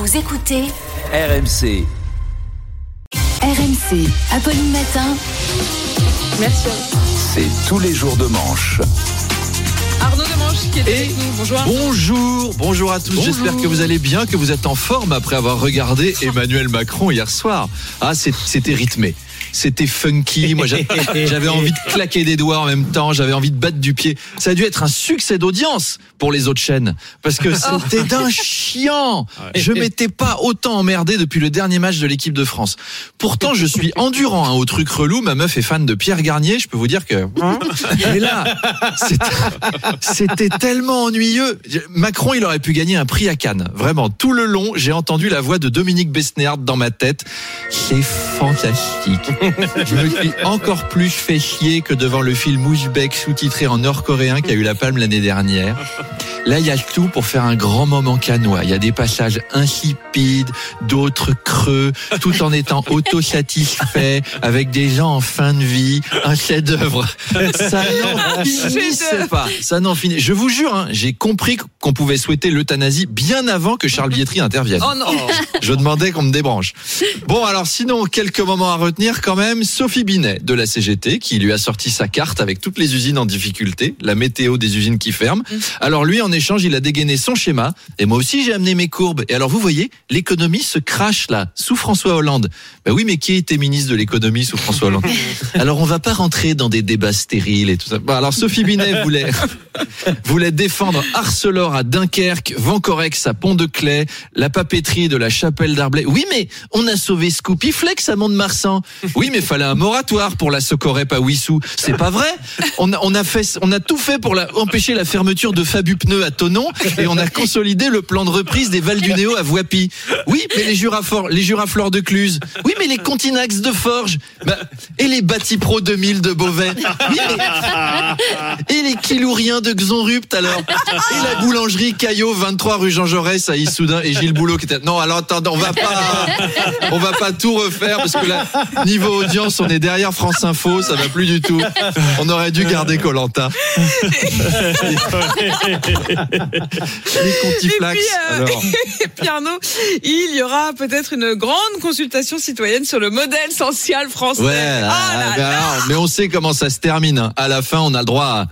Vous écoutez RMC. RMC, Apolline Matin. Merci. C'est tous les jours de manche. Arnaud Demanche qui est avec nous. Bonjour à tous. J'espère que vous allez bien, que vous êtes en forme après avoir regardé Emmanuel Macron hier soir. Ah, c'était rythmé. C'était funky. Moi, j'avais envie de claquer des doigts en même temps. J'avais envie de battre du pied. Ça a dû être un succès d'audience pour les autres chaînes. Parce que c'était d'un chiant. Je m'étais pas autant emmerdé depuis le dernier match de l'équipe de France. Pourtant, je suis endurant au truc relou. Ma meuf est fan de Pierre Garnier. Je peux vous dire que... Mais là, c'était tellement ennuyeux. Macron, il aurait pu gagner un prix à Cannes. Vraiment, tout le long, j'ai entendu la voix de Dominique Besnéard dans ma tête. C'est fantastique. Je me suis encore plus fait chier que devant le film Ouzbek sous-titré en nord-coréen qui a eu la palme l'année dernière. Là, il y a tout pour faire un grand moment cannois. Il y a des passages insipides, d'autres creux, tout en étant autosatisfait, avec des gens en fin de vie. Un chef-d'œuvre. Ça n'en finissait pas. Ça n'en finit. Je vous jure, j'ai compris qu'on pouvait souhaiter l'euthanasie bien avant que Charles Bietri intervienne. Oh non. Je demandais qu'on me débranche. Bon, alors sinon, quelques moments à retenir quand même. Sophie Binet de la CGT qui lui a sorti sa carte avec toutes les usines en difficulté, la météo des usines qui ferment. Alors lui, en échange, il a dégainé son schéma et moi aussi j'ai amené mes courbes. Et alors vous voyez, l'économie se crache là, sous François Hollande. Ben oui, mais qui était ministre de l'économie sous François Hollande? Alors on va pas rentrer dans des débats stériles et tout ça. Bon, alors Sophie Binet voulait défendre Arcelor à Dunkerque, Vancorex à Pont-de-Clay, la papeterie de la Chapelle d'Arblay. Oui, mais on a sauvé Scoopy Flex à Mont-de-Marsan. Oui, mais fallait un moratoire pour la Socorep à Wissous. C'est pas vrai. On a tout fait pour empêcher la fermeture de Fabu Pneus à Thonon et on a consolidé le plan de reprise des Val du Néo à Voipy. Oui, mais les Juraflores de Cluse. Oui, mais les Continax de Forges. Et les Batipro 2000 de Beauvais. Oui, mais... Et les Kilouriens de Xonrupt alors. Et la boulangerie Caillot 23 rue Jean Jaurès à Issoudun et Gilles Boulot qui était... Non, alors attendez, on va pas tout refaire parce que là, niveau audience, on est derrière France Info, ça va plus du tout. On aurait dû garder Koh-Lanta. Les contiflax. Et puis Arnaud, il y aura peut-être une grande consultation citoyenne sur le modèle social français. Ouais, mais on sait comment ça se termine. À la fin, on a le droit à...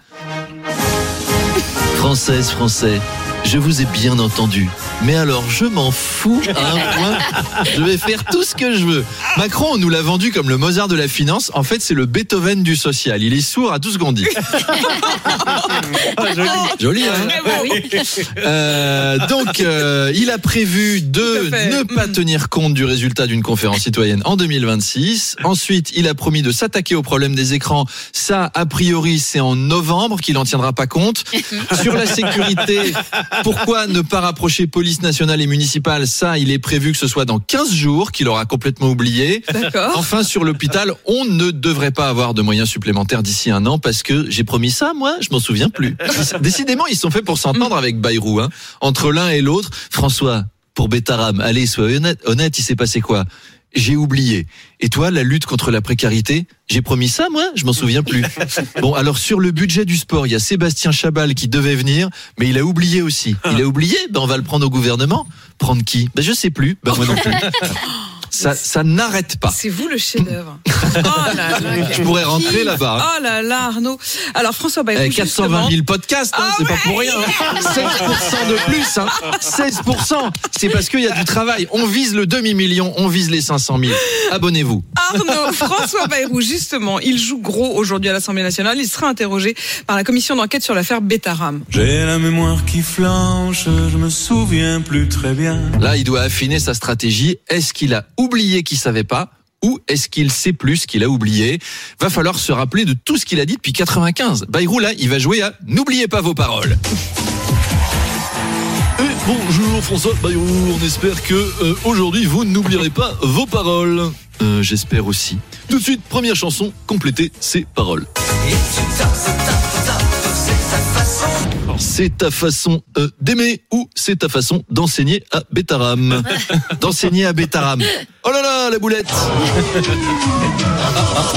Français, je vous ai bien entendu. Mais alors, je m'en fous à un point. Je vais faire tout ce que je veux. Macron, on nous l'a vendu comme le Mozart de la finance. En fait, c'est le Beethoven du social. Il est sourd à tout ce qu'on dit. Joli, hein? Donc, il a prévu de ne pas tenir compte du résultat d'une conférence citoyenne en 2026. Ensuite, il a promis de s'attaquer au problème des écrans. Ça, a priori, c'est en novembre qu'il n'en tiendra pas compte. Sur la sécurité, pourquoi ne pas rapprocher police nationale et municipale? Ça, il est prévu que ce soit dans 15 jours, qu'il aura complètement oublié. D'accord. Enfin, sur l'hôpital, on ne devrait pas avoir de moyens supplémentaires d'ici un an parce que j'ai promis ça, moi, je m'en souviens plus. Décidément, ils sont faits pour s'entendre avec Bayrou, hein. Entre l'un et l'autre. François, pour Bétaram, allez, sois honnête, il s'est passé quoi? J'ai oublié. Et toi, la lutte contre la précarité? J'ai promis ça, moi? Je m'en souviens plus. Bon, alors sur le budget du sport, il y a Sébastien Chabal qui devait venir, mais il a oublié aussi. Il a oublié? On va le prendre au gouvernement. Prendre qui? Je sais plus. Moi non plus. Ça n'arrête pas. C'est vous le chef-d'œuvre. Oh là là. Je pourrais rentrer là-bas. Oh là là, Arnaud. Alors François Bayrou, 420 000 podcasts, c'est pas pour rien. 16% de plus, 16%. C'est parce qu'il y a du travail. On vise le demi-million, on vise les 500 000. Abonnez-vous. Arnaud, François Bayrou, justement, il joue gros aujourd'hui à l'Assemblée nationale. Il sera interrogé par la commission d'enquête sur l'affaire Bétaram. J'ai la mémoire qui flanche, je me souviens plus très bien. Là, il doit affiner sa stratégie. Est-ce qu'il a oublié qu'il savait pas? Ou est-ce qu'il sait plus qu'il a oublié? Va falloir se rappeler de tout ce qu'il a dit depuis 95. Bayrou, là, il va jouer à « N'oubliez pas vos paroles ». Bonjour François Bayrou, on espère que aujourd'hui vous n'oublierez pas vos paroles. J'espère aussi. Tout de suite, première chanson, complétez ces paroles. Alors, c'est ta façon d'aimer ou c'est ta façon d'enseigner à Bétaram? D'enseigner à Bétaram. Oh là là, la boulette.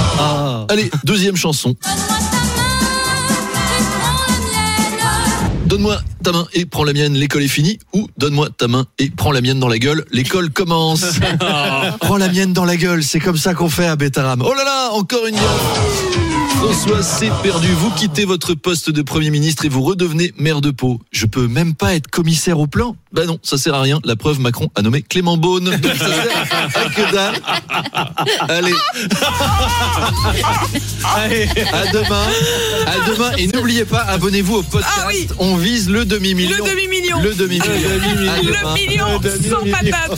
Allez, deuxième chanson. donne-moi ta main et prends la mienne, l'école est finie. Ou donne-moi ta main et prends la mienne dans la gueule, l'école commence. Prends la mienne dans la gueule, c'est comme ça qu'on fait à Bétarame. Oh là là, encore une gaffe. François, c'est perdu. Vous quittez votre poste de Premier ministre et vous redevenez maire de Pau. Je peux même pas être commissaire au plan. Bah non, ça sert à rien. La preuve, Macron a nommé Clément Beaune. Donc ça sert à que dalle. Allez. À demain. Et n'oubliez pas, abonnez-vous au podcast. Ah oui. On vise le demi-million. Le demi-million. Le demi-million. Le million sans patate.